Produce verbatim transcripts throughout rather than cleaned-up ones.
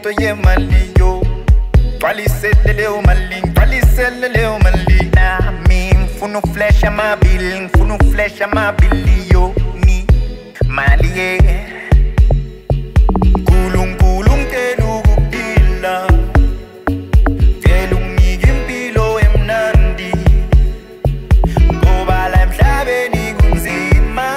into yemali yo. Twalisele leo mali, twalisele leo mali. Na mi mfunu flesh ama bill, mfunu flesh ama billi yo. Mi mali ye. Kulung kulung kelu gupila. Kelung nigimpilo emnandi. Ngobala emhlabeni kunzima.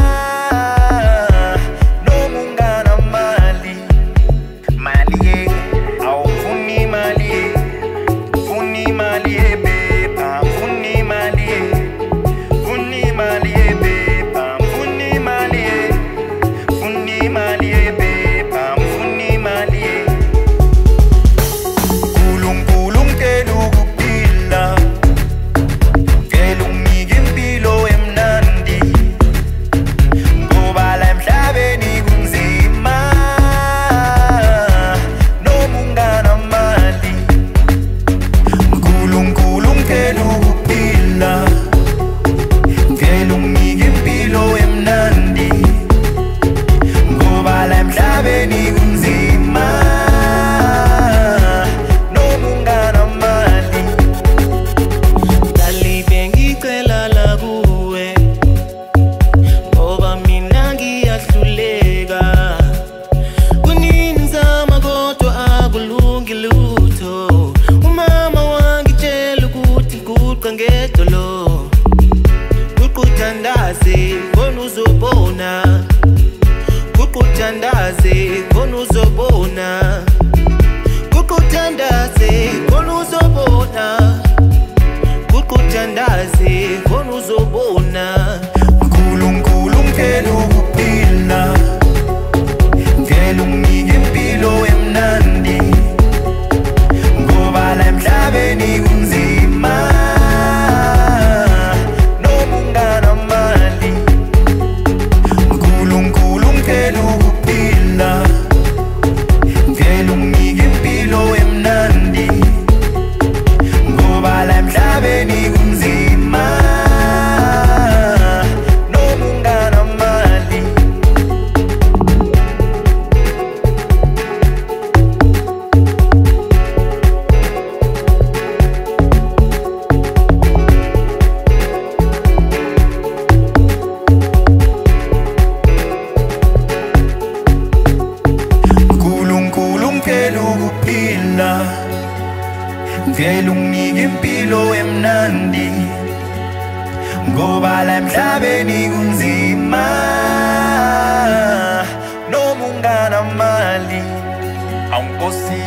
No mungana mali. Mali ye. Au funi mali ye. Funi mali ye beba. Funi mali ye. Funi mali ye beba. Funi mali ye. Funi mali ye beba. Funi mali ye. Kulung kulung kelu gupila. Kelung nigimpilo emnandi. Ngobala emhlabeni kunzima. No mungana mali. Kulung kulung kelu gupila. Kelung nigimpilo emnandi. Ngobala emhlabeni kunzima. No mungana mali. Dali bengicela la kuwe ngoba mina ngiyahluleka. Kunizama kodwa akulungi lutho. Umama wangitshela ukuthi nguqa ngedolo. Kuquthandaze khona uzobona. Kuquthandaze khona uzobona. Kuquthandaze khona uzobona. Kuquthandaze khona uzobona. Kulung kulung kelu gupila. Kelung nigimpilo emnandi. Ngobala emhlabeni kunzima. No mungana mali. Kulung kulung kelu gupila. Kelung nigimpilo emnandi. Ngobala emhlabeni kunzima. No mungana mali. Kulung kulung kelu gupila. Kelung nigimpilo emnandi. Ngobala emhlabeni kunzima. No mungana mali. Aunkosi